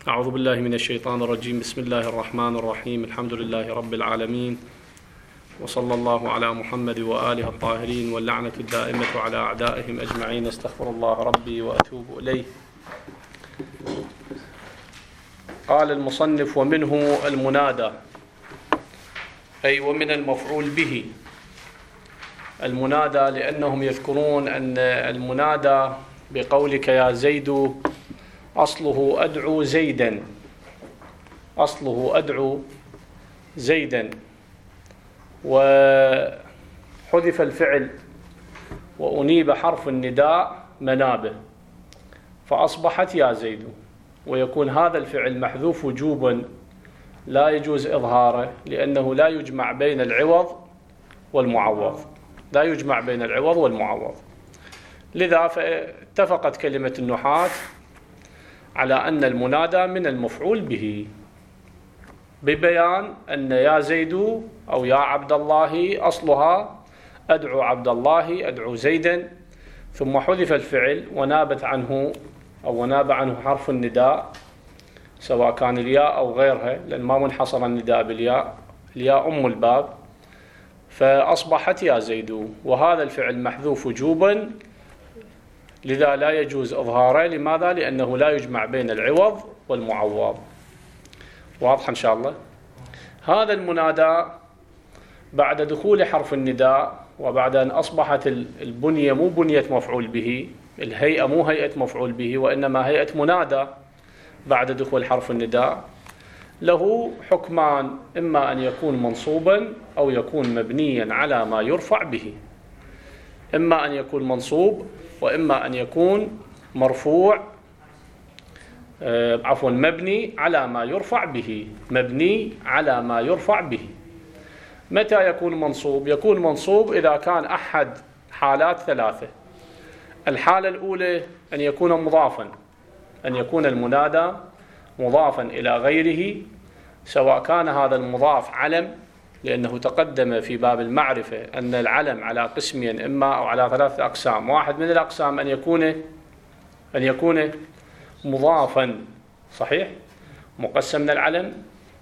أعوذ بالله من الشيطان الرجيم. بسم الله الرحمن الرحيم. الحمد لله رب العالمين، وصلى الله على محمد وآله الطاهرين، واللعنة الدائمة على أعدائهم أجمعين. استغفر الله ربي وأتوب إليه. قال المصنف: ومنه المنادى، أي ومن المفعول به المنادى، لأنهم يذكرون أن المنادى بقولك يا زيد أصله أدعو زيدا، أصله أدعو زيدا، وحذف الفعل وأنيب حرف النداء منابه فأصبحت يا زيد، ويكون هذا الفعل محذوف وجوبا لا يجوز إظهاره، لأنه لا يجمع بين العوض والمعوض، لا يجمع بين العوض والمعوض. لذا فاتفقت كلمة النحاة على أن المنادى من المفعول به، ببيان أن يا زيد أو يا عبد الله أصلها أدعو عبد الله، أدعو زيدا، ثم حذف الفعل ونابت عنه أو وناب عنه حرف النداء، سواء كان الياء أو غيرها، لأن ما منحصر النداء بالياء، الياء أم الباب، فأصبحت يا زيد، وهذا الفعل محذوف وجوبا، لذا لا يجوز إظهاره. لماذا؟ لأنه لا يجمع بين العوض والمعوض. واضح إن شاء الله؟ هذا المنادى بعد دخول حرف النداء، وبعد أن أصبحت البنية مو بنية مفعول به، الهيئة مو هيئة مفعول به، وإنما هيئة منادى بعد دخول حرف النداء، له حكمان: إما أن يكون منصوبا أو يكون مبنيا على ما يرفع به، إما أن يكون منصوب وإما أن يكون مرفوع، مبني على ما يرفع به، مبني على ما يرفع به. متى يكون منصوب؟ يكون منصوب إذا كان أحد حالات ثلاثة. الحالة الأولى أن يكون مضافا، أن يكون المنادى مضافا إلى غيره، سواء كان هذا المضاف علم، لأنه تقدم في باب المعرفة أن العلم على قسمين، إما أو على ثلاثة أقسام. واحد من الأقسام أن يكون مضافا، صحيح، مقسم من العلم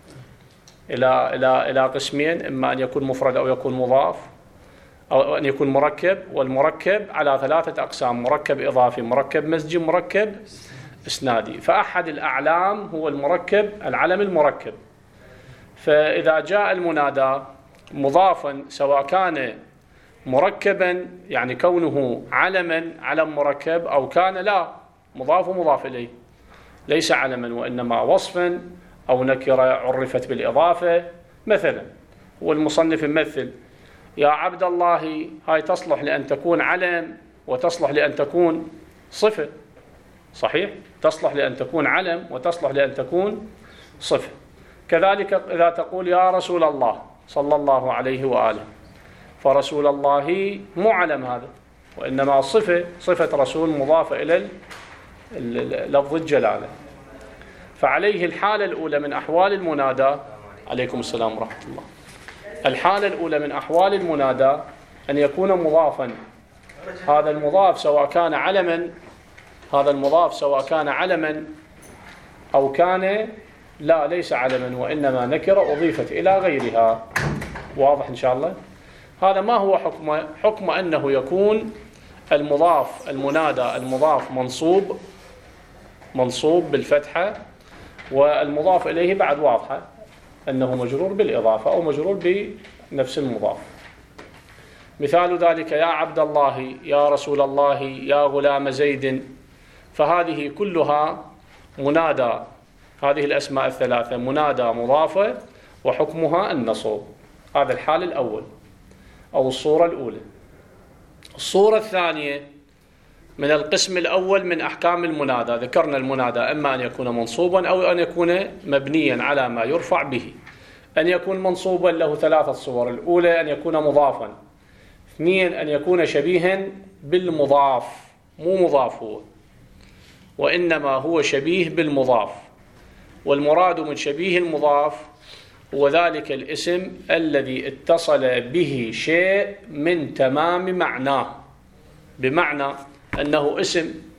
إلى قسمين، إما أن يكون مفرد أو يكون مضاف، أو أن يكون مركب، والمركب على ثلاثة أقسام: مركب إضافي، مركب مزجي، مركب إسنادي. فأحد الأعلام هو المركب، العلم المركب. فإذا جاء المنادى مضافا، سواء كان مركبا يعني كونه علما، علم مركب، أو كان لا مضاف ومضاف إليه، ليس علما وإنما وصفا أو نكرة عرفت بالإضافة. مثلا والمصنف يمثل: يا عبد الله، هاي تصلح لأن تكون علم وتصلح لأن تكون صفة، صحيح، تصلح لأن تكون علم وتصلح لأن تكون صفة. كذلك إذا تقول يا رسول الله صلى الله عليه وآله، فرسول الله مو علم هذا، وإنما صفة رسول مضافة إلى لفظ الجلالة. فعليه الحالة الأولى من أحوال المنادى، عليكم السلام ورحمة الله، الحالة الأولى من أحوال المنادى أن يكون مضافا. هذا المضاف سواء كان علما، هذا المضاف سواء كان علما أو كان لا ليس علما وإنما نكرة أضيفت إلى غيرها. واضح إن شاء الله؟ هذا ما هو حكمه؟ حكم أنه يكون المضاف، المنادى المضاف منصوب بالفتحة، والمضاف إليه بعد واضحة أنه مجرور بالإضافة أو مجرور بنفس المضاف. مثال ذلك: يا عبد الله، يا رسول الله، يا غلام زيد، فهذه كلها منادى، هذه الأسماء الثلاثة منادى مضافة وحكمها النصب. هذا الحال الأول أو الصورة الأولى. الصورة الثانية من القسم الأول من أحكام المنادى، ذكرنا المنادى إما أن يكون منصوبا أو أن يكون مبنيا على ما يرفع به. أن يكون منصوبا له ثلاثة صور: الأولى أن يكون مضافا، اثنين أن يكون شبيها بالمضاف، مو مضاف هو وإنما هو شبيه بالمضاف، والمراد من شبيه المضاف هو ذلك الاسم الذي اتصل به شيء من تمام معناه، بمعنى أنه اسم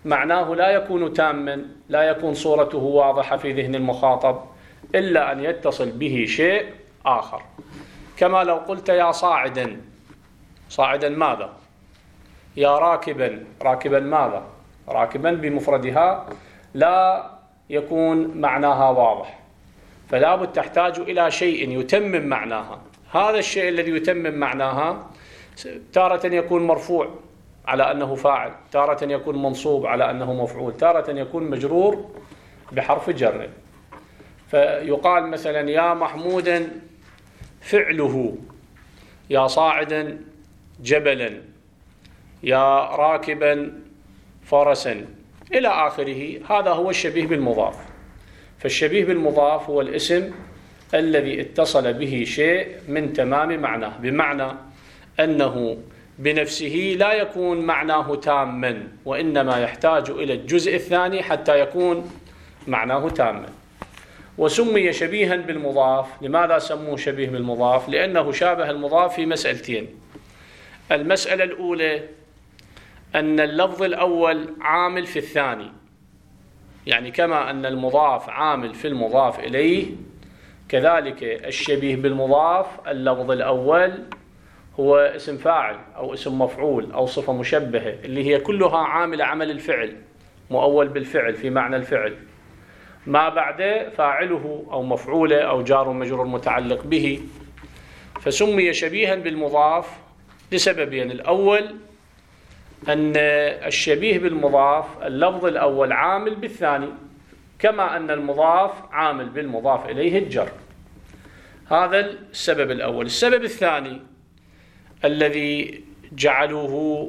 معناه لا يكون تاما، لا يكون صورته واضحة في ذهن المخاطب إلا أن يتصل به شيء آخر. كما لو قلت يا صاعدا، صاعدا ماذا؟ يا راكبا، راكبا ماذا؟ راكبا بمفردها لا يكون معناها واضح، فلا بد تحتاج إلى شيء يتمم معناها. هذا الشيء الذي يتمم معناها تارة يكون مرفوع على أنه فاعل، تارة يكون منصوب على أنه مفعول، تارة يكون مجرور بحرف جر. فيقال مثلا يا محمودا فعله، يا صاعدا جبلا، يا راكبا فرسا إلى آخره. هذا هو الشبيه بالمضاف. فالشبيه بالمضاف هو الاسم الذي اتصل به شيء من تمام معناه، بمعنى أنه بنفسه لا يكون معناه تاما، وإنما يحتاج إلى الجزء الثاني حتى يكون معناه تاما. وسمي شبيها بالمضاف. لماذا سموه شبيه بالمضاف؟ لأنه شابه المضاف في مسألتين. المسألة الأولى أن اللفظ الأول عامل في الثاني، يعني كما أن المضاف عامل في المضاف إليه، كذلك الشبيه بالمضاف اللفظ الأول هو اسم فاعل أو اسم مفعول أو صفة مشبهة، اللي هي كلها عاملة عمل الفعل، مؤول بالفعل في معنى الفعل، ما بعد فاعله أو مفعوله أو جار ومجرور متعلق به. فسمي شبيها بالمضاف لسببين: الأول أن الشبيه بالمضاف اللفظ الأول عامل بالثاني، كما أن المضاف عامل بالمضاف إليه الجر. هذا السبب الأول. السبب الثاني الذي جعلوه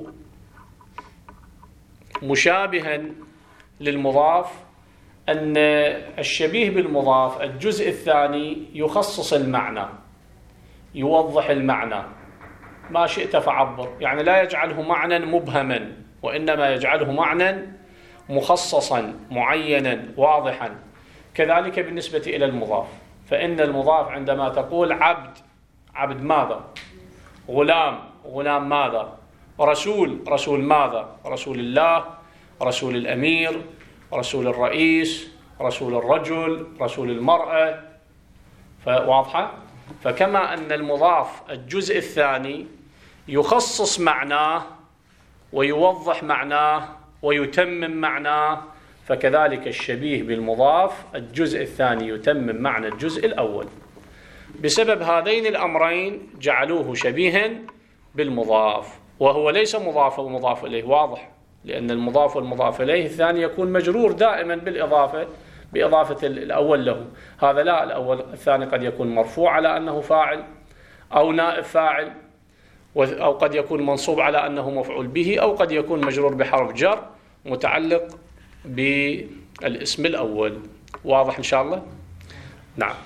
مشابها للمضاف أن الشبيه بالمضاف الجزء الثاني يخصص المعنى، يوضح المعنى، ما شئت فعبر، يعني لا يجعله معنى مبهما، وإنما يجعله معنى مخصصا معينا واضحا. كذلك بالنسبة إلى المضاف، فإن المضاف عندما تقول عبد، عبد ماذا؟ غلام، غلام ماذا؟ رسول، رسول ماذا؟ رسول الله، رسول الأمير، رسول الرئيس، رسول الرجل، رسول المرأة. فواضحة؟ فكما أن المضاف الجزء الثاني يخصص معناه ويوضح معناه ويتمم معناه، فكذلك الشبيه بالمضاف الجزء الثاني يتمم معنى الجزء الأول. بسبب هذين الأمرين جعلوه شبيها بالمضاف، وهو ليس مضاف ومضاف إليه، واضح، لأن المضاف والمضاف إليه الثاني يكون مجرور دائما بالإضافة، بإضافة الأول له. هذا لا، الأول الثاني قد يكون مرفوع على أنه فاعل أو نائب فاعل، أو قد يكون منصوب على أنه مفعول به، أو قد يكون مجرور بحرف جر متعلق بالاسم الأول. واضح إن شاء الله؟ نعم.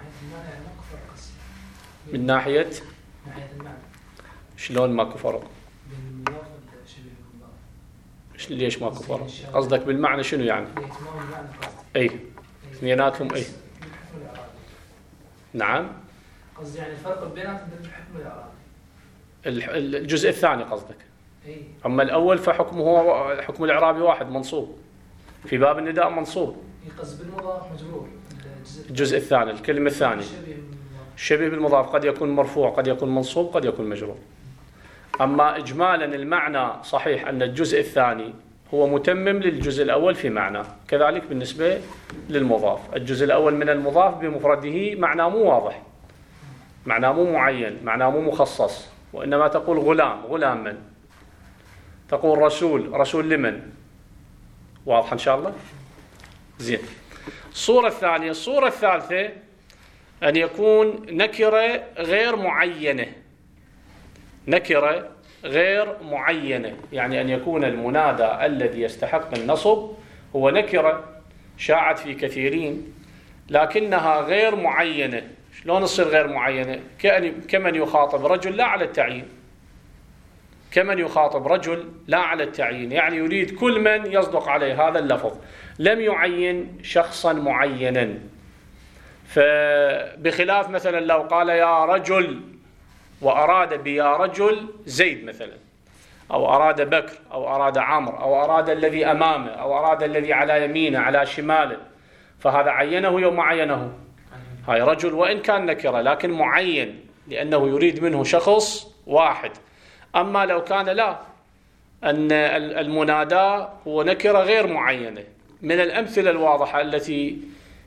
من ناحية شلون ماكو فرق؟ ليش ماكو فرق؟ قصدك بالمعنى شنو يعني؟ أي اثنيناتهم أي. نعم. قصدي يعني الفرق بيناتهم بالحكم الإعرابي. الجزء الثاني قصدك؟ أما الأول فحكمه هو حكم الإعرابي واحد، منصوب في باب النداء، منصوب. قصد بالمضاف مجرور. الجزء الثاني، الكلمة الثانية شبيه بالمضاف قد يكون مرفوع، قد يكون منصوب، قد يكون مجرور. أما إجمالا المعنى صحيح أن الجزء الثاني هو متمم للجزء الأول في معنى. كذلك بالنسبة للمضاف، الجزء الأول من المضاف بمفرده معناه مو واضح، معناه مو معين، معناه مو مخصص، وإنما تقول غلام، غلام من؟ تقول رسول، رسول لمن؟ واضح إن شاء الله؟ زين. الصورة الثانية. الصورة الثالثة أن يكون نكرة غير معينة، نكرة غير معينة، يعني أن يكون المنادى الذي يستحق النصب هو نكرة شاعت في كثيرين لكنها غير معينة. شلون تصير غير معينة؟ كمن يخاطب رجل لا على التعيين، كمن يخاطب رجل لا على التعيين، يعني يريد كل من يصدق عليه هذا اللفظ، لم يعين شخصا معينا. فبخلاف مثلا لو قال يا رجل وأراد بيا رجل زيد مثلا، أو أراد بكر أو أراد عمرو أو أراد الذي أمامه أو أراد الذي على يمينه على شماله، فهذا عينه يوم عينه. هاي رجل وإن كان نكرة لكن معين لأنه يريد منه شخص واحد. أما لو كان لا، أن المنادى هو نكرة غير معينة، من الأمثلة الواضحة التي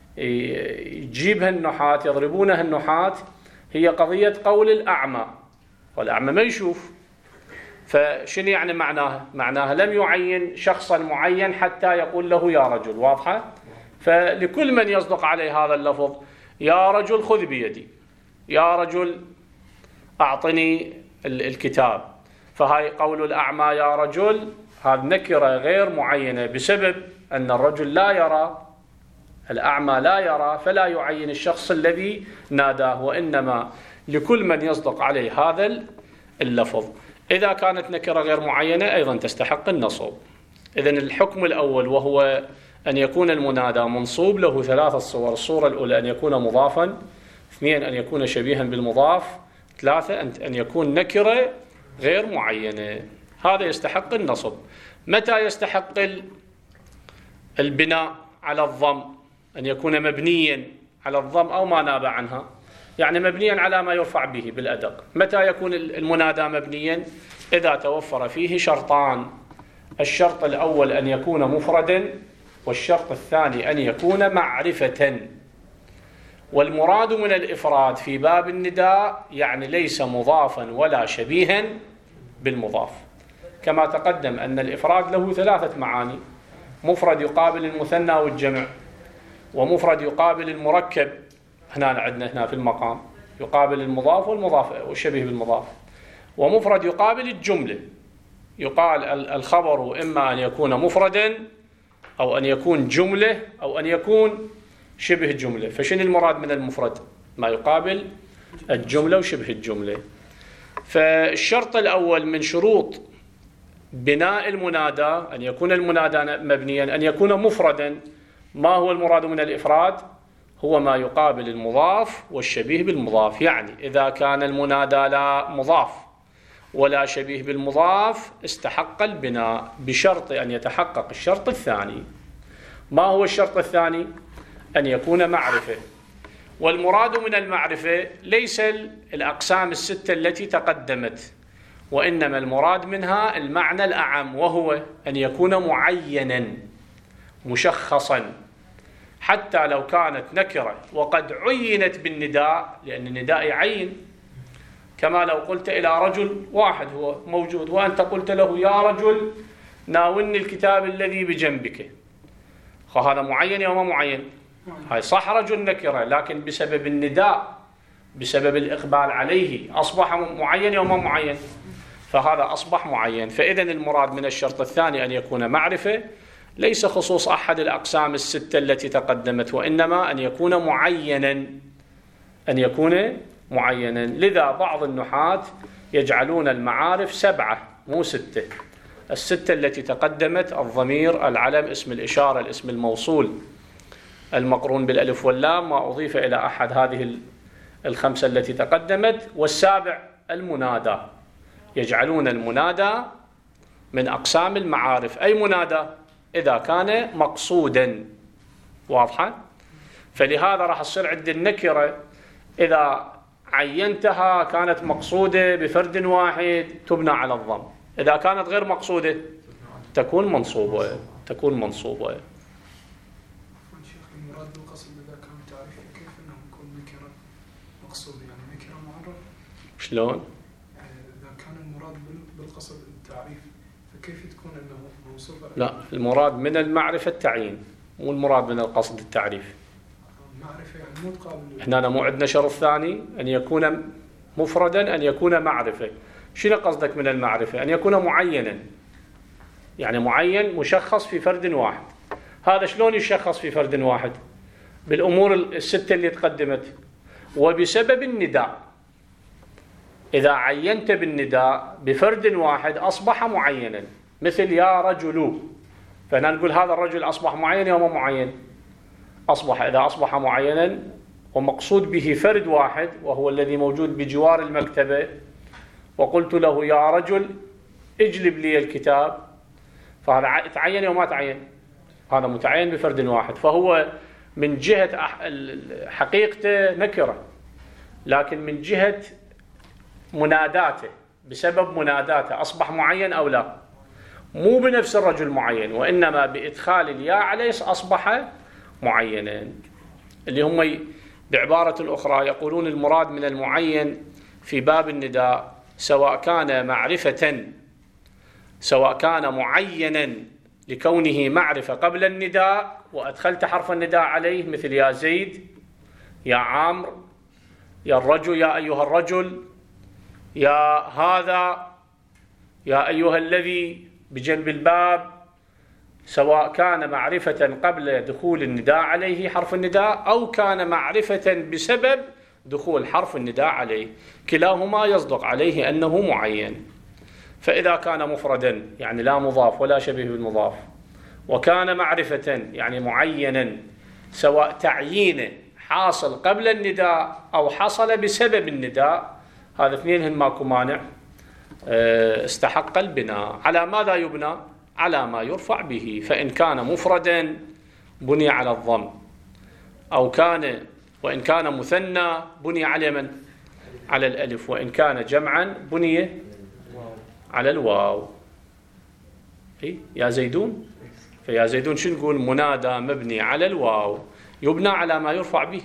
يجيبها النحاة يضربونها النحاة هي قضية قول الأعمى، والأعمى ما يشوف، فشنو يعني معناها؟ معناها لم يعين شخصا معين حتى يقول له يا رجل. واضحة؟ فلكل من يصدق عليه هذا اللفظ يا رجل خذ بيدي، يا رجل أعطني الكتاب، فهاي قول الأعمى يا رجل هذه نكرة غير معينة بسبب أن الرجل لا يرى، الأعمى لا يرى، فلا يعين الشخص الذي ناداه، وإنما لكل من يصدق عليه هذا اللفظ. إذا كانت نكرة غير معينة أيضا تستحق النصب. إذن الحكم الأول وهو أن يكون المنادى منصوب له ثلاثة صور: الصورة الأولى أن يكون مضافا، اثنين أن يكون شبيها بالمضاف، ثلاثة أن يكون نكرة غير معينة. هذا يستحق النصب. متى يستحق البناء على الضم؟ أن يكون مبنيا على الضم أو ما ناب عنها، يعني مبنيا على ما يرفع به بالأدق. متى يكون المنادى مبنيا؟ إذا توفر فيه شرطان: الشرط الأول أن يكون مفردا، والشرط الثاني أن يكون معرفة. والمراد من الإفراد في باب النداء يعني ليس مضافا ولا شبيها بالمضاف، كما تقدم أن الإفراد له ثلاثة معاني: مفرد يقابل المثنى والجمع، ومفرد يقابل المركب، هنا عندنا هنا في المقام يقابل المضاف والمضاف والشبيه بالمضاف، ومفرد يقابل الجملة، يقال الخبر إما أن يكون مفردا أو أن يكون جملة أو أن يكون شبه جملة. فشن المراد من المفرد؟ ما يقابل الجملة وشبه الجملة. فالشرط الأول من شروط بناء المنادى أن يكون المنادى مبنيا أن يكون مفردا. ما هو المراد من الإفراد؟ هو ما يقابل المضاف والشبيه بالمضاف. يعني إذا كان المنادى لا مضاف ولا شبيه بالمضاف استحق البناء بشرط أن يتحقق الشرط الثاني. ما هو الشرط الثاني؟ أن يكون معرفة. والمراد من المعرفة ليس الأقسام الستة التي تقدمت، وإنما المراد منها المعنى الأعم، وهو أن يكون معينا مشخصا، حتى لو كانت نكرة وقد عينت بالنداء، لأن النداء يعين. كما لو قلت إلى رجل واحد هو موجود وأنت قلت له يا رجل ناولني الكتاب الذي بجنبك، هذا معين أو ما معين؟ هاي صح رجل نكرة، لكن بسبب النداء بسبب الإقبال عليه أصبح معين أو ما معين؟ فهذا أصبح معين. فإذن المراد من الشرط الثاني أن يكون معرفة، ليس خصوص أحد الأقسام الستة التي تقدمت، وإنما أن يكون معينا، أن يكون معينا. لذا بعض النحاة يجعلون المعارف 7 مو 6. الستة التي تقدمت: الضمير، العلم، اسم الإشارة، الاسم الموصول المقرون بالألف واللام، ما أضيف إلى أحد هذه 5 التي تقدمت، والسابع المنادى. يجعلون المنادى من أقسام المعارف، أي منادى إذا كان مقصودا. واضحة؟ فلهذا راح تصير عند النكرة إذا عينتها كانت مقصودة بفرد واحد تبنى على الضم، إذا كانت غير مقصودة تكون منصوبة. شيخ المراد بالقصد إذا كان تعريف كيف أنه يكون نكرة مقصود، يعني نكرة معرف؟ شلون؟ إذا كان المراد بالقصد التعريف فكيف تكون أنه موصوفة؟ لا، المراد من المعرفة التعيين، مو المراد من القصد التعريف. معرفة يعني مو تقابل. هنا مو عندنا شرط ثاني أن يكون مفردا، أن يكون معرفة. شنو قصدك من المعرفة؟ أن يكون معينا، يعني معين مشخص في فرد واحد. هذا شلون يشخص في فرد واحد؟ بالأمور 6 اللي تقدمت، وبسبب النداء. إذا عينت بالنداء بفرد واحد أصبح معينا، مثل يا رجل، فهنا نقول هذا الرجل أصبح معين أو ما معين؟ أصبح. إذا أصبح معينا ومقصود به فرد واحد وهو الذي موجود بجوار المكتبة، وقلت له يا رجل اجلب لي الكتاب، فهذا تعين أو ما تعين؟ هذا متعين بفرد واحد، فهو من جهة حقيقته نكرة، لكن من جهة مناداته بسبب مناداته أصبح معين أو لا؟ مو بنفس الرجل معين، وإنما بإدخال الياء عليه أصبح معينا. اللي هم بعبارة أخرى يقولون المراد من المعين في باب النداء سواء كان معرفة، سواء كان معينا لكونه معرفة قبل النداء وأدخلت حرف النداء عليه، مثل يا زيد، يا عمرو، يا الرجل، يا أيها الرجل، يا هذا، يا أيها الذي بجنب الباب، سواء كان معرفة قبل دخول النداء عليه حرف النداء أو كان معرفة بسبب دخول حرف النداء عليه، كلاهما يصدق عليه أنه معين. فإذا كان مفردا يعني لا مضاف ولا شبيه بالمضاف، وكان معرفة يعني معينا، سواء تعيينه حاصل قبل النداء أو حصل بسبب النداء، هذا اثنين ماكو مانع، استحق البناء. على ماذا يبنى؟ على ما يرفع به. فإن كان مفردا بني على الضم، أو كان وإن كان مثنى بني على من؟ على الألف، وإن كان جمعا بني على الواو. يا زيدون، فيا زيدون شو نقول؟ منادى مبني على الواو يبنى على ما يرفع به.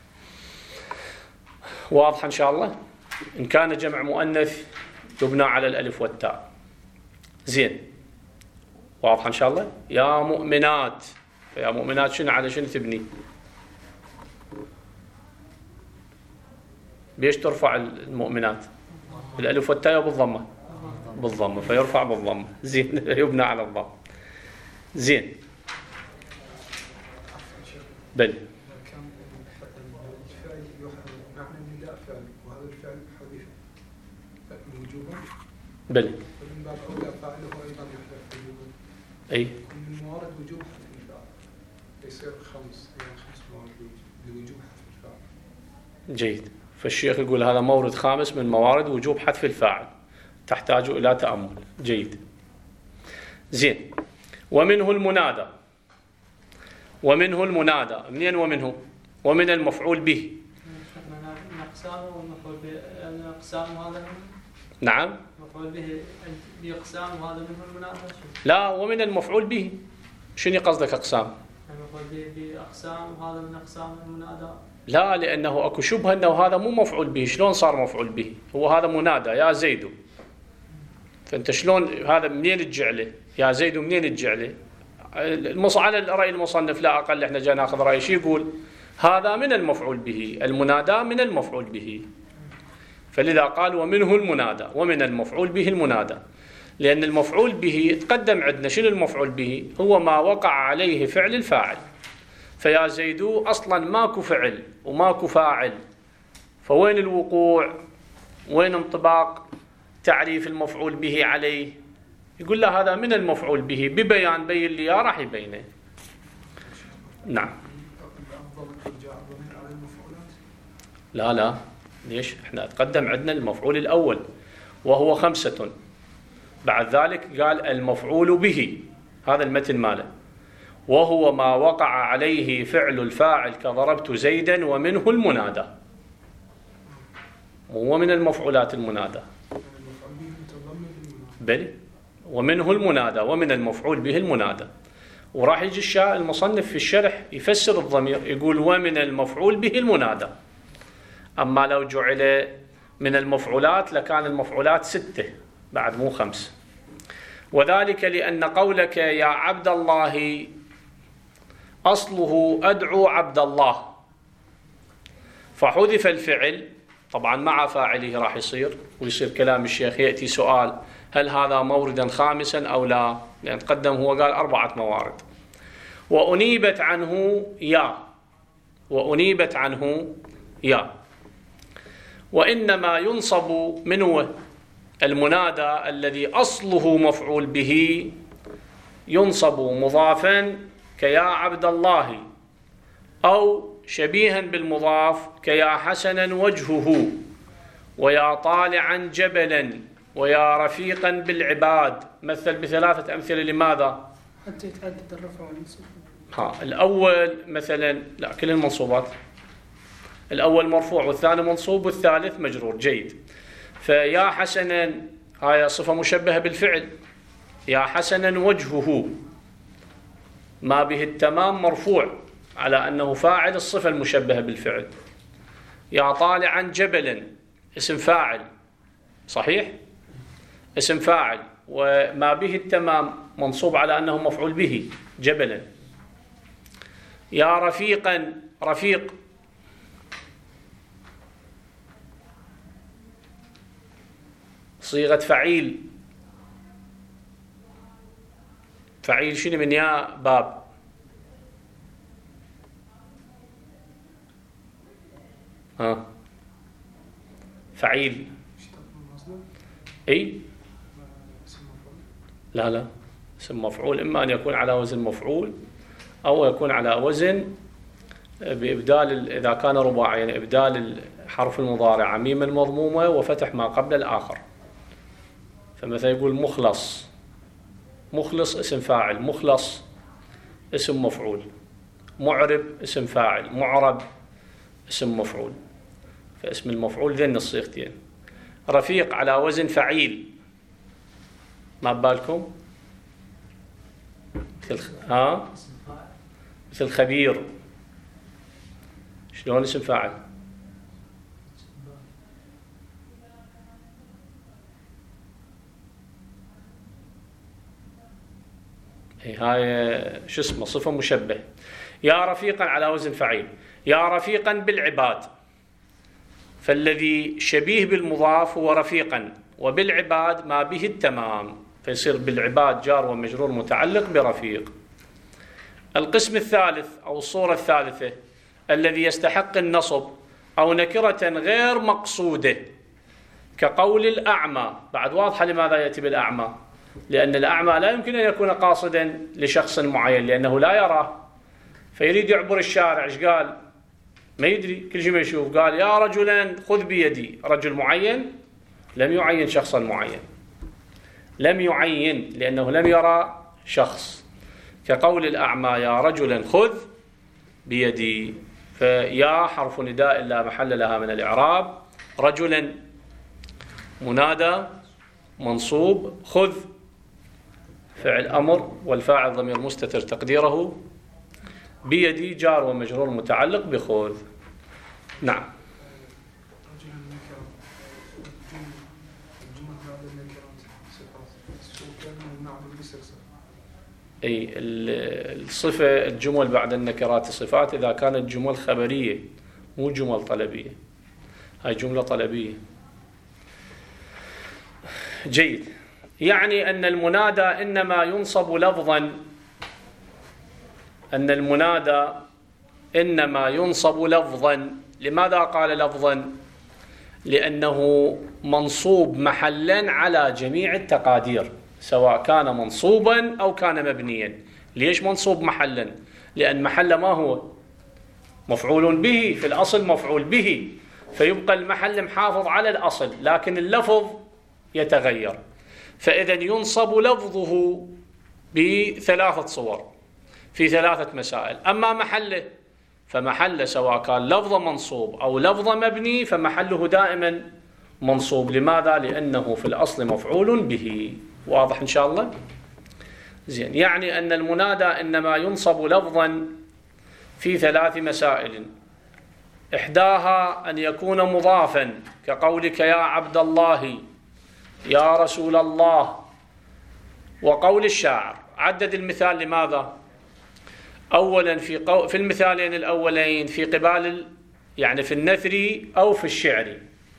واضح إن شاء الله؟ إن كان جمع مؤنث يبنى على الألف والتاء. زين، واضح إن شاء الله؟ يا مؤمنات، فيا مؤمنات شنو على شنو تبني؟ بيش ترفع المؤمنات؟ بالألف والتاء وبالضمة؟ بالضمة، فيرفع بالضمة. زين، يبنى على الضم. زين، بل كان الفعل يحذف معنى النداء فعل، وهذا الفعل حذف وجوبا، بل ومن باب أولى فاعله أيضا يحذف وجوبا. أي من موارد وجوب حذف الفاعل يصير خمس موارد لوجوب حذف الفاعل. جيد. فالشيخ يقول هذا مورد خامس من موارد وجوب حذف الفاعل، تحتاج إلى تأمل. جيد. زين، ومنه المنادى. ومنه المنادى، منين ومنه؟ ومن المفعول به. الأقسام هذا نعم. مفعول به بأقسام وهذا منه المنادى. لا، ومن المفعول به. شنو قصدك أقسام؟ المفعول به بأقسام وهذا من أقسام المنادى. لا، لأنه أكو شبهة أنه هذا مو مفعول به. شلون صار مفعول به؟ هو هذا منادى يا زيد، فأنت شلون هذا منين تجعله؟ يا زيد منين تجعله؟ على الرأي المصنف لا أقل، احنا جاي ناخذ رأي شو يقول؟ هذا من المفعول به، المنادى من المفعول به. فلذا قال ومنه المنادى، ومن المفعول به المنادى، لأن المفعول به تقدم عندنا. شنو المفعول به؟ هو ما وقع عليه فعل الفاعل. فيا زيد أصلا ماكو فعل وماكو فاعل، فوين الوقوع؟ وين انطباق تعريف المفعول به عليه؟ يقول له هذا من المفعول به، ببيان بين لي راح يبينه. نعم. لا ليش؟ احنا تقدم عندنا المفعول الأول وهو 5، بعد ذلك قال المفعول به، هذا المتن ماله، وهو ما وقع عليه فعل الفاعل كضربت زيدا، ومنه المنادى. هو من المفعولات المنادى، بل ومنه المنادى، ومن المفعول به المنادى. وراح يجي المصنف في الشرح يفسر الضمير، يقول ومن المفعول به المنادى. أما لو جعل من المفعولات لكان المفعولات 6 بعد مو 5. وذلك لأن قولك يا عبد الله أصله أدعو عبد الله، فحذف الفعل طبعا مع فاعله راح يصير، ويصير كلام الشيخ يأتي سؤال هل هذا موردا خامسا أو لا؟ لأن تقدم هو قال 4 موارد. وأنيبت عنه يا، وأنيبت عنه يا. وإنما ينصب منه المنادى الذي أصله مفعول به، ينصب مضافا كيا عبد الله، أو شبيها بالمضاف كيا حسنا وجهه، ويا طالعا جبلا، ويا رفيقا بالعباد. مثل بثلاثة أمثلة. لماذا؟ حتى يتعدد الرفع والنصب. الأول مثلا، لا، كل المنصوبات. الأول مرفوع والثاني منصوب والثالث مجرور. جيد. فيا حسنا هاي صفة مشبهة بالفعل. يا حسنا وجهه، ما به التمام مرفوع على أنه فاعل الصفة المشبهة بالفعل. يا طالعا جبلا اسم فاعل، صحيح؟ اسم فاعل، وما به التمام منصوب على أنه مفعول به جبلا. يا رفيقا، رفيق صيغة فعيل. فعيل شنو من يا باب؟ فعيل. اي لا اسم مفعول إما أن يكون على وزن مفعول أو يكون على وزن بإبدال، إذا كان رباعي يعني إبدال الحرف المضارع ميم المضمومة وفتح ما قبل الآخر. فمثلا يقول مخلص. مخلص اسم فاعل، مخلص اسم مفعول، معرب اسم فاعل، معرب اسم مفعول. فاسم المفعول ذن الصيغتين. رفيق على وزن فعيل، ما ببالكم؟ مثل خبير. شلون اسم فاعل؟ هاي شو اسمه؟ صفة مشبه. يا رفيقا على وزن فعيل. يا رفيقا بالعباد، فالذي شبيه بالمضاف هو رفيقا، وبالعباد ما به التمام، فيصير بالعباد جار ومجرور متعلق برفيق. القسم الثالث أو الصورة الثالثة الذي يستحق النصب أو نكرة غير مقصودة، كقول الأعمى. بعد واضحة لماذا يأتي بالأعمى؟ لأن الأعمى لا يمكن أن يكون قاصدا لشخص معين لأنه لا يراه، فيريد يعبر الشارع. إيش قال؟ ما يدري، كل شيء ما يشوف. قال يا رجلا خذ بيدي. رجل معين، لم يعين شخصا معين، لم يعين لأنه لم يرى شخص. كقول الأعمى يا رجلا خذ بيدي. فيا حرف نداء لا محل لها من الإعراب. رجلا منادى منصوب. خذ فعل أمر والفاعل ضمير مستتر تقديره بيدي جار ومجرور متعلق بخذ. نعم. أي الصفة الجمل بعد النكرات صفات إذا كانت جمل خبرية مو جمل طلبية. هاي جملة طلبية. جيد. يعني أن المنادى إنما ينصب لفظا. أن المنادى إنما ينصب لفظا. لماذا قال لفظا؟ لأنه منصوب محلا على جميع التقادير سواء كان منصوبا أو كان مبنيا. ليش منصوب محلا؟ لأن محل ما هو؟ مفعول به، في الأصل مفعول به، فيبقى المحل محافظ على الأصل لكن اللفظ يتغير. فإذا ينصب لفظه بثلاثة صور في ثلاثة مسائل. أما محله فمحله سواء كان لفظ منصوب أو لفظ مبني فمحله دائما منصوب. لماذا؟ لأنه في الأصل مفعول به. واضح إن شاء الله؟ زين. يعني أن المنادى إنما ينصب لفظا في ثلاث مسائل. إحداها أن يكون مضافا كقولك يا عبد الله، يا رسول الله، وقول الشاعر. عدد المثال. لماذا؟ أولا في المثالين الأولين في قبال يعني في النثر أو في الشعر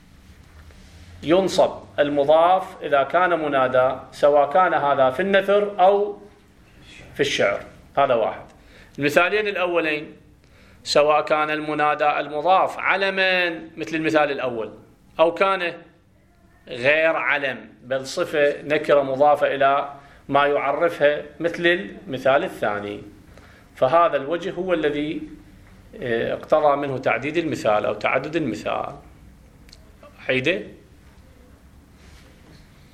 ينصب المضاف إذا كان منادى سواء كان هذا في النثر أو في الشعر. هذا واحد. المثالين الأولين سواء كان المنادى المضاف علما مثل المثال الأول أو كان غير علم بل صفة نكرة مضافة إلى ما يعرفها مثل المثال الثاني. فهذا الوجه هو الذي اقتضى منه تعديد المثال أو تعدد المثال. حيدة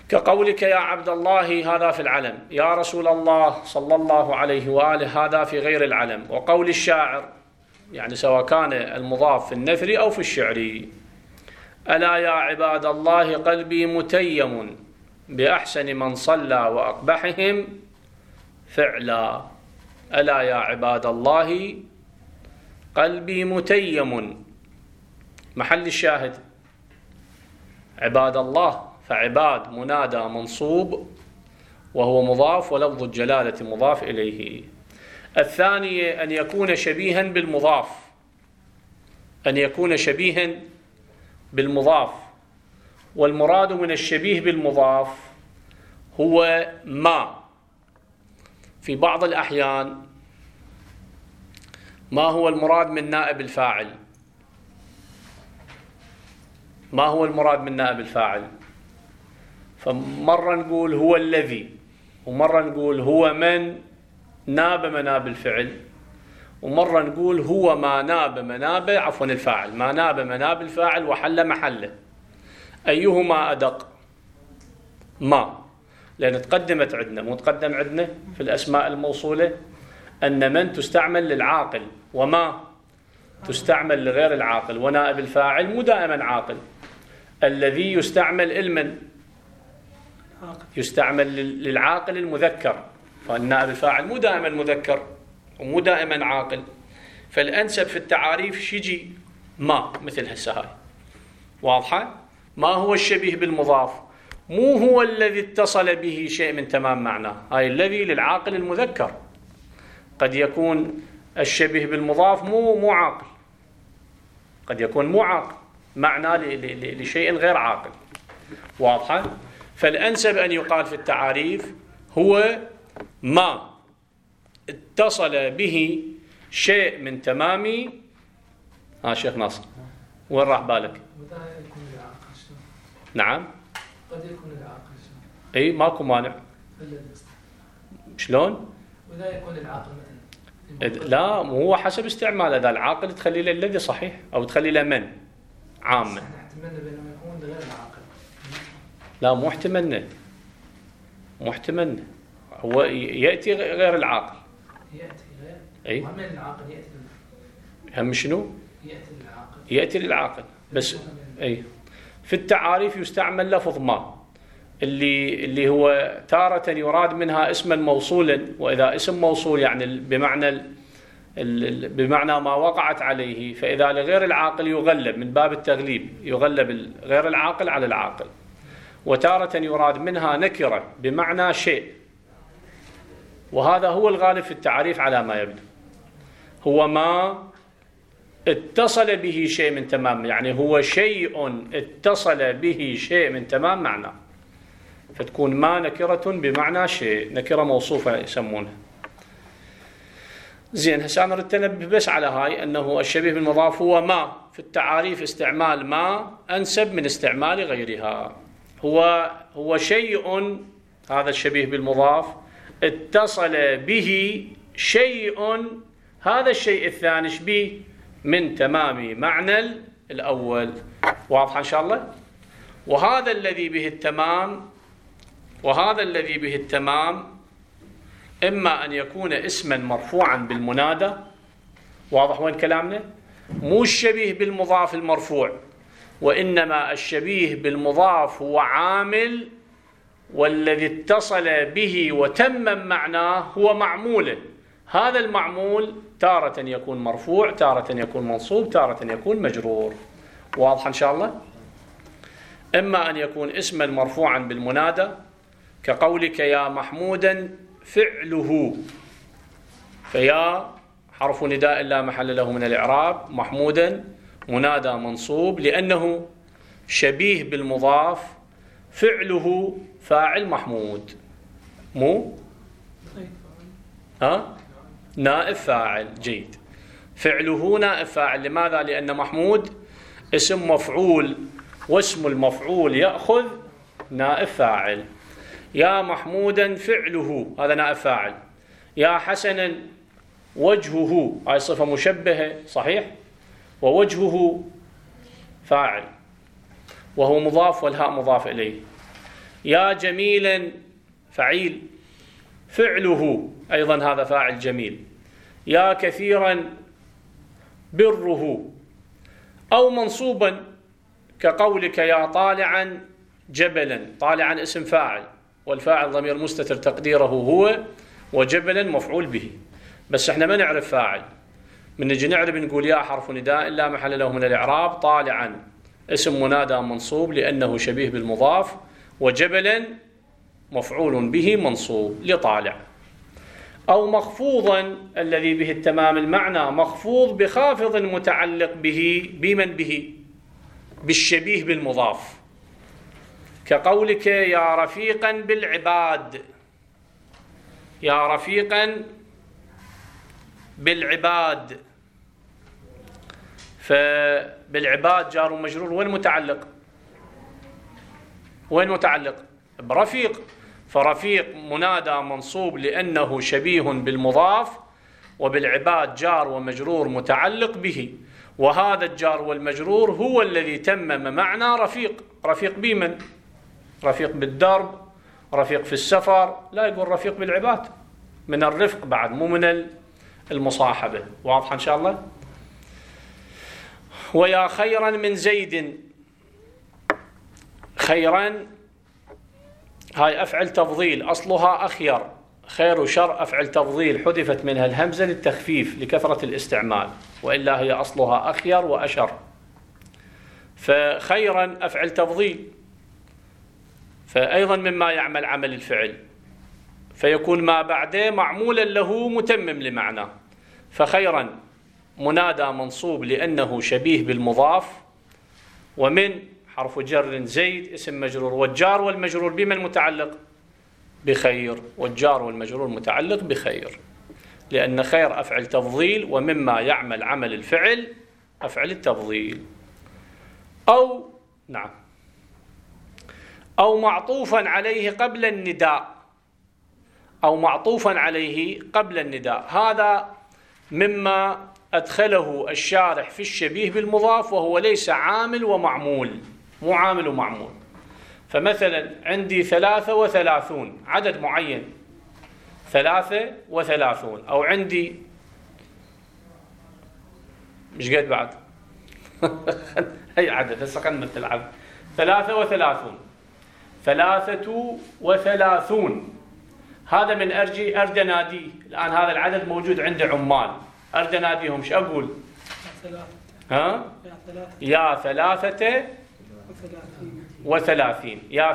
كقولك يا عبد الله هذا في العلم، يا رسول الله صلى الله عليه وآله هذا في غير العلم. وقول الشاعر يعني سواء كان المضاف في النثر أو في الشعري. ألا يا عباد الله قلبي متيم بأحسن من صلى وأقبحهم فعلا. ألا يا عباد الله قلبي متيم، محل الشاهد عباد الله، فعباد منادى منصوب وهو مضاف ولفظ الجلالة مضاف إليه. الثانية أن يكون شبيها بالمضاف، أن يكون شبيها بالمضاف، والمراد من الشبيه بالمضاف هو ما. في بعض الأحيان ما هو المراد من نائب الفاعل؟ ما هو المراد من نائب الفاعل؟ فمرة نقول هو الذي، ومرة نقول هو من ناب مناب الفعل، ومرة نقول هو ما ناب مناب الفاعل، ما ناب مناب الفاعل وحل محله. أيهما أدق؟ ما، لأن تقدمت عندنا، مو تقدم عندنا في الأسماء الموصولة أن من تستعمل للعاقل وما تستعمل لغير العاقل، ونائب الفاعل مو دائما عاقل. الذي يستعمل المن يستعمل للعاقل المذكر، فالنائب الفاعل مو دائما مذكر ومو دائما عاقل. فالأنسب في التعاريف شيجي ما، مثل هسه هاي واضحة. ما هو الشبيه بالمضاف؟ مو هو الذي اتصل به شيء من تمام معناه، هاي الذي للعاقل المذكر. قد يكون الشبيه بالمضاف مو عاقل، قد يكون مو عاقل، معنى لشيء غير عاقل، واضحة. فالأنسب أن يقال في التعاريف هو ما اتصل به شيء من تمام. شيخ ناصر وين راح بالك؟ نعم قد يكون العاقل. اي ماكو مانع. شلون؟ وذا يكون العاقل مثلا. لا، مو هو حسب استعماله. اذا العاقل تخلي له الذي صحيح، او تخلي له من عامه. احتملنا بينما يكون غير العاقل. لا، مو احتملنا، مو احتملنا، هو ياتي غير العاقل. ياتي غير. اي ومن العاقل ياتي. هم شنو؟ ياتي للعاقل. ياتي للعاقل بس. اي في التعاريف يستعمل لفظ ما، اللي هو تارة يراد منها اسما موصولا، وإذا اسم موصول يعني بمعنى ما وقعت عليه، فإذا لغير العاقل يغلب من باب التغليب، يغلب غير العاقل على العاقل. وتارة يراد منها نكرة بمعنى شيء، وهذا هو الغالب في التعريف على ما يبدو. هو ما اتصل به شيء من تمام، يعني هو شيء اتصل به شيء من تمام معنى، فتكون ما نكرة بمعنى شيء، نكرة موصوفة يسمونها. زين، هسه أنا نتنبه بس على هاي، أنه الشبيه بالمضاف هو ما. في التعاريف استعمال ما أنسب من استعمال غيرها. هو شيء، هذا الشبيه بالمضاف اتصل به شيء، هذا الشيء الثاني شبيه من تمام معنى الأول. واضح إن شاء الله؟ وهذا الذي به التمام إما أن يكون اسما مرفوعا بالمنادى. واضح وين كلامنا؟ مو الشبيه بالمضاف المرفوع، وإنما الشبيه بالمضاف هو عامل، والذي اتصل به وتمم معناه هو معموله. هذا المعمول تارة يكون مرفوع، تارة يكون منصوب، تارة يكون مجرور. واضح إن شاء الله؟ إما أن يكون اسما مرفوعا بالمنادى كقولك يا محمودا فعله، فيا حرف نداء لا محل له من الإعراب، محمودا منادى منصوب لأنه شبيه بالمضاف، فعله فاعل محمود، مو نائب فاعل. جيد، فعله نائب فاعل. لماذا؟ لأن محمود اسم مفعول، واسم المفعول يأخذ نائب فاعل. يا محمودا فعله، هذا نائب فاعل. يا حسنا وجهه، هاي صفة مشبهة صحيح، ووجهه فاعل، وهو مضاف والهاء مضاف إليه. يا جميلا فعيل، فعله أيضا هذا فاعل جميل. يا كثيرا بره. أو منصوبا كقولك يا طالعا جبلا. طالعا اسم فاعل، والفاعل ضمير مستتر تقديره هو، وجبلا مفعول به. بس احنا ما نعرف فاعل، من نجي نعرف نقول يا حرف نداء لا محل له من الإعراب. طالعا اسم منادى منصوب لأنه شبيه بالمضاف، وجبلا مفعول به منصوب لطالع. أو مخفوضا الذي به التمام المعنى، مخفوض بخافض متعلق به. بمن به؟ بالشبيه بالمضاف، كقولك يا رفيقا بالعباد. يا رفيقا بالعباد، فبالعباد جار ومجرور، وين متعلق؟ وين متعلق؟ برفيق. فرفيق منادى منصوب لأنه شبيه بالمضاف، وبالعباد جار ومجرور متعلق به، وهذا الجار والمجرور هو الذي تمم معنى رفيق. رفيق بمن؟ رفيق بالدرب، رفيق في السفر، لا يقول رفيق بالعباد، من الرفق بعد، مو من المصاحبة. واضح إن شاء الله؟ ويا خيرا من زيد. خيرا هاي أفعل تفضيل، أصلها أخير. خير وشر أفعل تفضيل، حذفت منها الهمزة للتخفيف لكثرة الاستعمال، وإلا هي أصلها أخير وأشر. فخيرا أفعل تفضيل، فأيضا مما يعمل عمل الفعل، فيكون ما بعده معمولا له متمم لمعنى. فخيرا منادى منصوب لأنه شبيه بالمضاف، ومن حرف جر زيد اسم مجرور، والجار والمجرور بمن متعلق؟ بخير، والجار والمجرور متعلق بخير، لأن خير أفعل تفضيل، ومما يعمل عمل الفعل أفعل التفضيل. أو نعم، أو معطوفا عليه قبل النداء. أو معطوفا عليه قبل النداء، هذا مما أدخله الشارح في الشبيه بالمضاف، وهو ليس عامل ومعمول، مو عامل ومعمول. فمثلا عندي 33 عدد معين، 33، أو عندي مش قد بعد أي عدد هسه خلنا نلعب. 33 هذا من أرد ناديه. الآن هذا العدد موجود عند عمال، أرد ناديهم، شو أقول؟ ها؟ يا 33. يا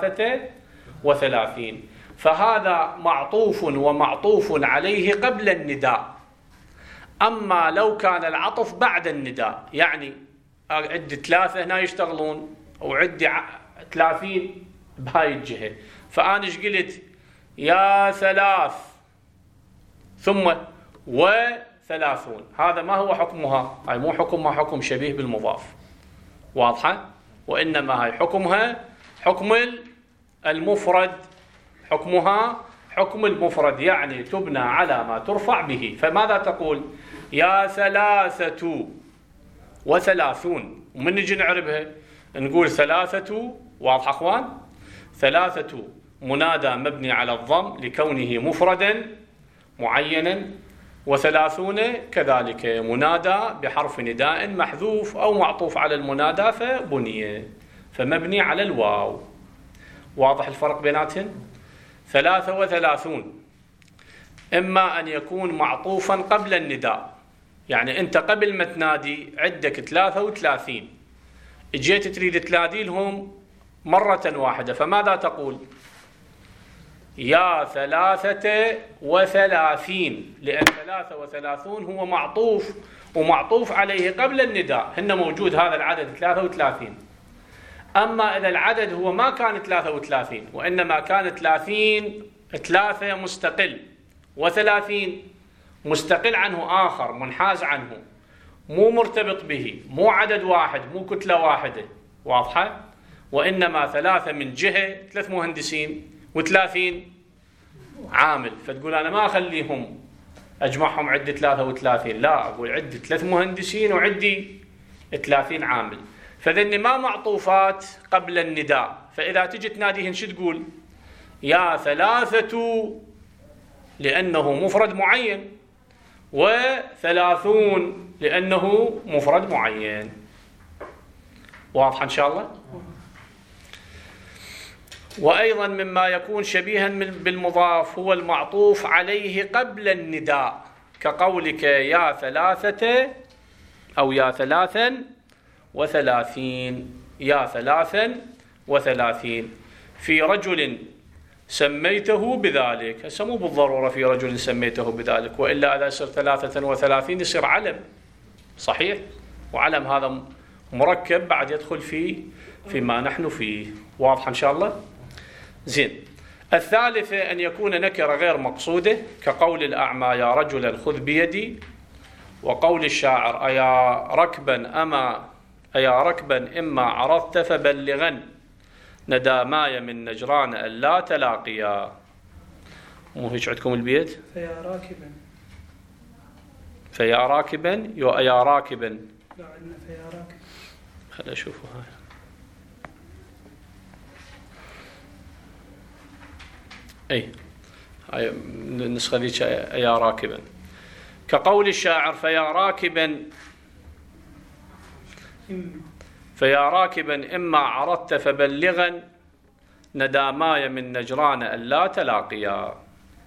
33. فهذا معطوف ومعطوف عليه قبل النداء. أما لو كان العطف بعد النداء، يعني عندي 3 هنا يشتغلون، وعندي 30 بهاي الجهة، فأنا ايش قلت؟ يا 3 ثم و30. هذا ما هو حكمها؟ هاي مو حكمها حكم شبيه بالمضاف، واضحة؟ وإنما هاي حكمها حكم المفرد، حكمها حكم المفرد، يعني تبنى على ما ترفع به. فماذا تقول؟ يا 33. ومن نجي نعربها نقول 3، واضح أخوان؟ 3 منادى مبني على الضم لكونه مفردا معينا، و30 كذلك منادى بحرف نداء محذوف أو معطوف على المنادى فبني، فمبني على الواو. واضح الفرق بيناتهم؟ 33 إما أن يكون معطوفا قبل النداء، يعني أنت قبل ما تنادي عندك 33، اجيت تريد تنادي لهم مرة واحدة، فماذا تقول؟ يا 33، لأن 33 هو معطوف ومعطوف عليه قبل النداء، هن موجود هذا العدد 33. أما إذا العدد هو ما كان 33 وإنما كان 3 مستقل، و30 مستقل عنه آخر منحاز عنه، مو مرتبط به، مو عدد واحد، مو كتلة واحدة، واضحة؟ وإنما 3 من جهة 3 مهندسين و30 عامل، فتقول أنا ما أخليهم أجمعهم عدة 33، لا، أقول عدة 3 مهندسين وعدي 30 عامل. فذن ما معطوفات قبل النداء، فإذا تجي تناديهن شو تقول؟ يا ثلاثة لأنه مفرد معين، وثلاثون لأنه مفرد معين. واضح إن شاء الله؟ وأيضا مما يكون شبيها بالمضاف هو المعطوف عليه قبل النداء، كقولك يا ثلاثة أو يا ثلاثا وثلاثين، يا ثلاثا وثلاثين في رجل سميته بذلك. هسه مو بالضرورة في رجل سميته بذلك، وإلا إذا يصير 33 يصير علم، صحيح؟ وعلم هذا مركب بعد يدخل فيما نحن فيه. واضح إن شاء الله؟ زين. الثالثة أن يكون نكرة غير مقصودة، كقول الأعمى يا رجلا خذ بيدي، وقول الشاعر أيا ركبا إما عرضت فبلغن ندى ماي من نجران ألا تلاقيا. مو هيك عندكم البيت؟ فيا راكبا أيا راكبا. لا عندنا فيا راكب. خلينا أشوفه هاي النسخة ذيك أيا راكبا، كقول الشاعر فيا راكبا إما عرضت فبلغا ندى ماي من نجران ألا تلاقيا.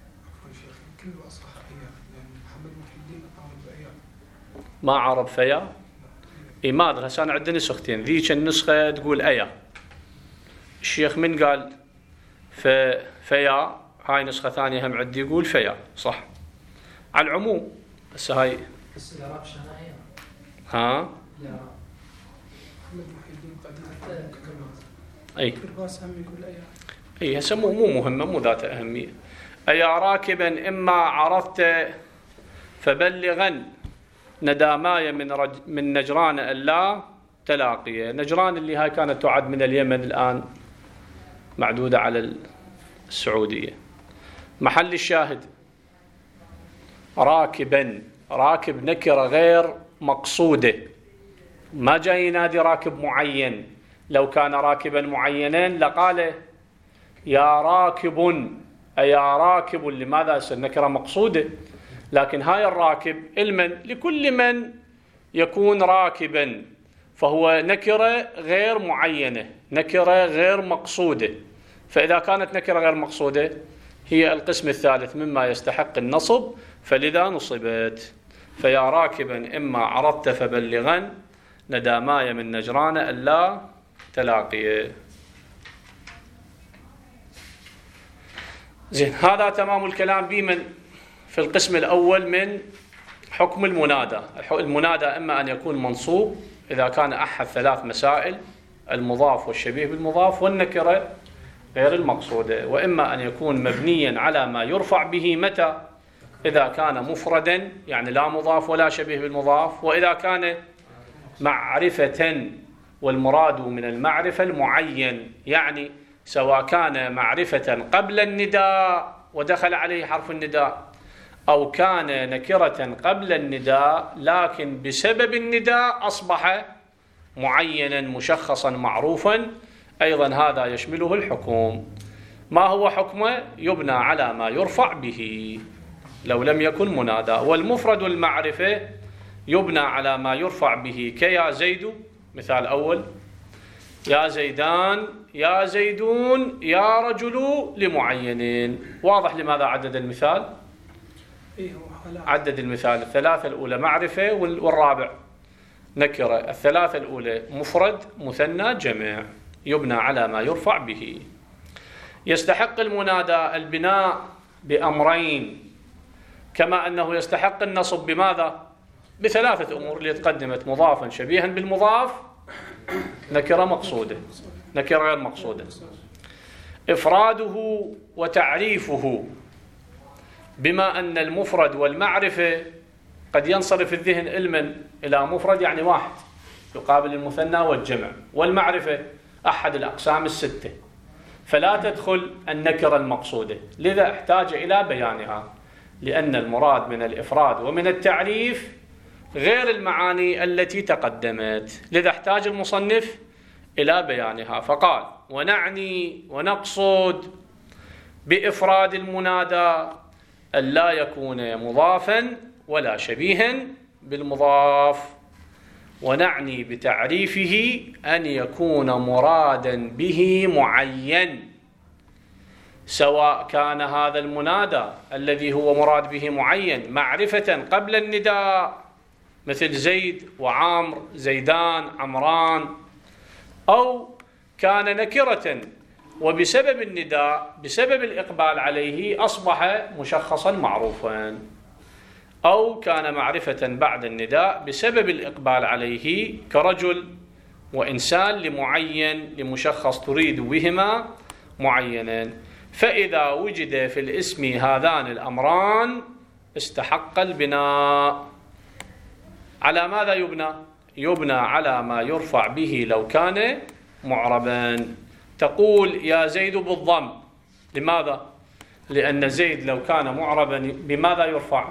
ما عرب فيا؟ ما أدري، هسه أنا عندي نسختين، ذيك النسخة تقول أيا، الشيخ من قال فيا، هاي نسخة ثانية هم عندي يقول فيا، صح. على العموم هسه هاي ها اي هسه مو مهمة، مو ذات أهمية. أيا راكبا إما عرضت فبلغن ندى ماي من نجران ألا تلاقيا. نجران اللي هاي كانت تعد من اليمن، الآن معدودة على السعودية. محل الشاهد راكبا، راكب نكرة غير مقصودة، ما جاي ينادي راكب معين. لو كان راكبا معينا لقال يا راكب أيا راكب، لماذا يصير نكرة مقصودة؟ لكن هاي الراكب لكل من يكون راكبا، فهو نكرة غير معينة، نكرة غير مقصودة. فإذا كانت نكرة غير مقصودة هي القسم الثالث مما يستحق النصب، فلذا نصبت. فيا راكبا إما عرضت فبلغن ندى ماي من نجران ألا تلاقيه. زين، هذا تمام الكلام بمن في القسم الأول من حكم المنادى. المنادى إما أن يكون منصوب إذا كان أحد ثلاث مسائل، المضاف والشبيه بالمضاف والنكرة غير المقصودة، وإما أن يكون مبنيا على ما يرفع به متى؟ إذا كان مفردا يعني لا مضاف ولا شبيه بالمضاف، وإذا كان معرفة، والمراد من المعرفة المعين، يعني سواء كان معرفة قبل النداء ودخل عليه حرف النداء، أو كان نكرة قبل النداء لكن بسبب النداء أصبح معينا مشخصا معروفا، أيضا هذا يشمله الحكم. ما هو حكمه؟ يبنى على ما يرفع به لو لم يكن منادى. والمفرد المعرفة يبنى على ما يرفع به، كيا زيد مثال أول، يا زيدان، يا زيدون، يا رجل لمعينين. واضح لماذا عدد المثال؟ عدد المثال الثلاثة الأولى معرفة والرابع نكرة، الثلاثة الأولى مفرد مثنى جمع، يبنى على ما يرفع به. يستحق المنادى البناء بأمرين، كما أنه يستحق النصب بماذا؟ بثلاثة أمور اللي تقدمت: مضافا شبيها بالمضاف، نكرة مقصودة، نكرة غير مقصودة، إفراده وتعريفه، بما أن المفرد والمعرفة قد ينصرف الذهن علما إلى مفرد يعني واحد يقابل المثنى والجمع، والمعرفة أحد الأقسام الستة، فلا تدخل النكرة المقصودة، لذا احتاج إلى بيانها، لأن المراد من الإفراد ومن التعريف غير المعاني التي تقدمت، لذا احتاج المصنف إلى بيانها، فقال: ونعني ونقصد بإفراد المنادى أن لا يكون مضافا ولا شبيها بالمضاف، ونعني بتعريفه أن يكون مرادا به معين، سواء كان هذا المنادى الذي هو مراد به معين معرفة قبل النداء مثل زيد وعمر، زيدان، عمران، أو كان نكرة وبسبب النداء بسبب الإقبال عليه أصبح مشخصا معروفا، أو كان معرفة بعد النداء بسبب الإقبال عليه كرجل وإنسان لمعين لمشخص تريد بهما معينا. فإذا وجد في الاسم هذان الأمران استحق البناء. على ماذا يبنى؟ يبنى على ما يرفع به لو كان معربا. تقول يا زيد بالضم، لماذا؟ لأن زيد لو كان معربا بماذا يرفع؟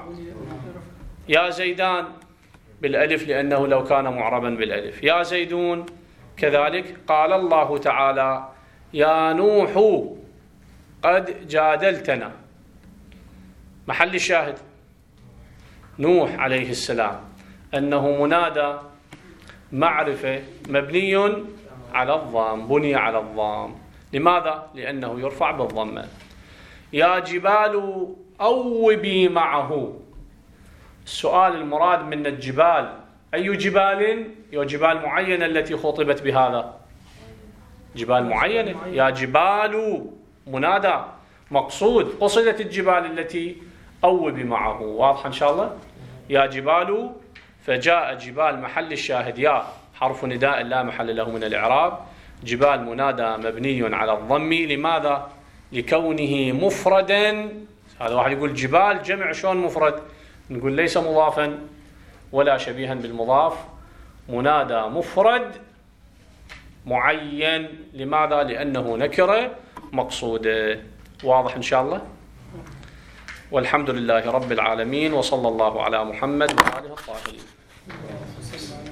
يا زيدان بالألف، لأنه لو كان معربا بالألف. يا زيدون كذلك. قال الله تعالى يا نوح قد جادلتنا، محل الشاهد نوح عليه السلام أنه منادى معرفة مبني على الضم، بني على الضم. لماذا؟ لأنه يرفع بالضمة. يا جبال أوبي معه. السؤال المراد من الجبال أي جبال؟ يا جبال معينة التي خطبت بهذا، جبال معينة. يا جبال منادى مقصود، قصدت الجبال التي أوبي معه. واضح إن شاء الله؟ يا جبال، فجاء جبال محل الشاهد يا حرف نداء لا محل له من الإعراب. جبال منادى مبني على الضم. لماذا؟ لكونه مفردا. هذا واحد يقول جبال جمع شلون مفرد؟ نقول ليس مضافا ولا شبيها بالمضاف، منادى مفرد معين. لماذا؟ لأنه نكرة مقصودة. واضح إن شاء الله؟ والحمد لله رب العالمين، وصلى الله على محمد وآله الطاهرين.